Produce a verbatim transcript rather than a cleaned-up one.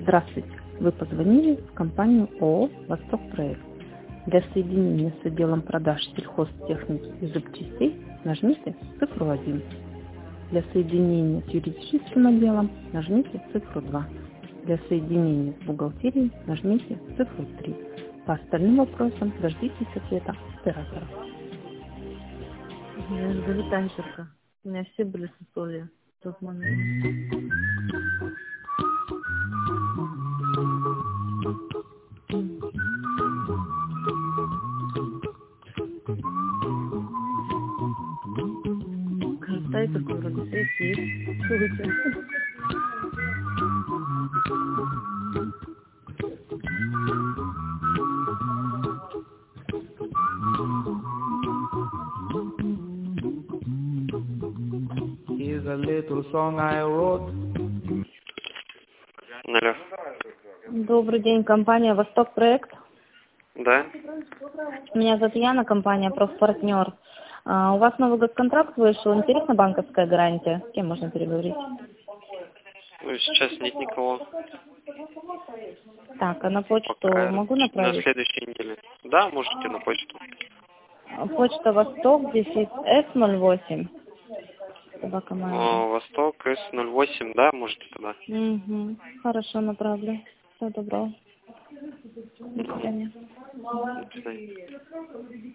Здравствуйте! Вы позвонили в компанию ООО «Восток Проект». Для соединения с отделом продаж сельхозтехники и запчастей нажмите цифру один. Для соединения с юридическим отделом нажмите цифру два. Для соединения с бухгалтерией нажмите цифру три. По остальным вопросам дождитесь ответа оператора. Я жду танчерка. У меня все были с условия в тот момент. Кажется, такой вроде свет есть. Слушайте. Here's a little song I wrote. Алло. Добрый день, компания «Восток Проект». Да? Меня зовут Яна, компания «Профпартнер». А, у вас новый госконтракт вышел, интересна банковская гарантия? С кем можно переговорить? Ну, сейчас нет никого. Так, а на почту Пока могу на направить? следующей неделе. Да, можете на почту. Почта «Восток», дефис эс ноль восемь. Собака О, моя. Восток, С ноль восемь, да, можете туда. Угу. Хорошо, направлю. Всего доброго. До свидания. До свидания.